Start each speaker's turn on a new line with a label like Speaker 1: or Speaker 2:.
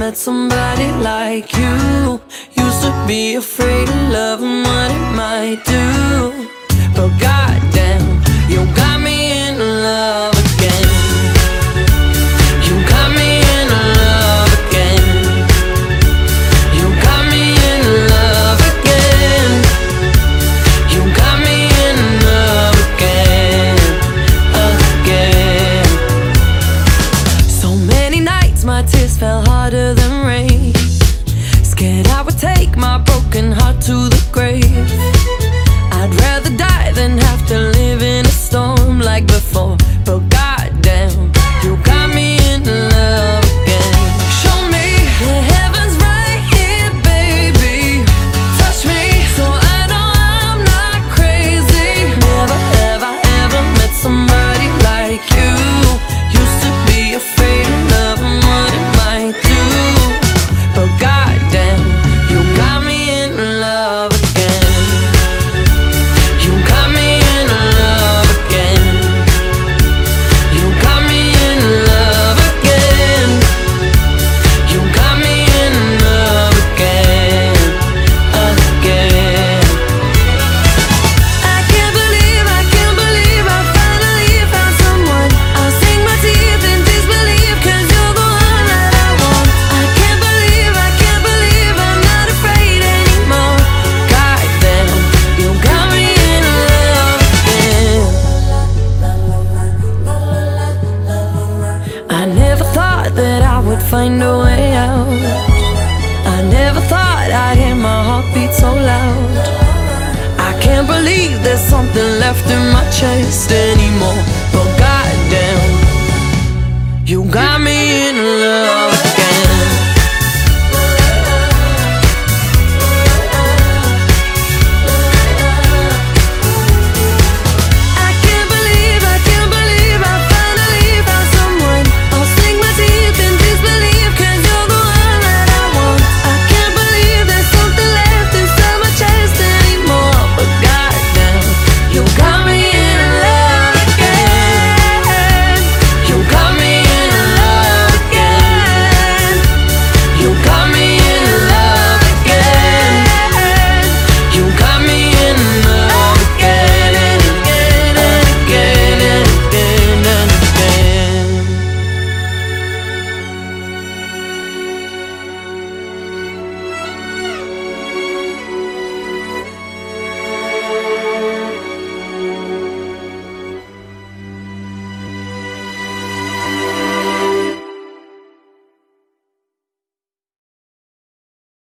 Speaker 1: met somebody like you. Used to be afraid of love and what it might do, but goddamn, you got me in love again. You got me in love again. You got me in love again. You got me in love again, again. So many nights my tears fell harder than rain, scared I would take my broken heart to the grave. I'd rather die than have to live in a storm like before, but goddamn, you got me in love again. Show me the heavens right here, baby. Touch me so I know I'm not crazy. Never have I ever met somebody like you. Used to be afraid of love and what it might do, but goddamn, you got me in love again. You got me in love again. You got me in love again. You got me in love again, again. I can't believe I finally found someone. I'll sink my teeth in disbelief, 'cause you're the one that I want. I can't believe I'm not afraid anymore. Goddamn, you got me in love again. I never thought that I would find a way out. I never thought I'd hear my heartbeat so loud. I can't believe there's something left in my chest anymore, but goddamn, you got me in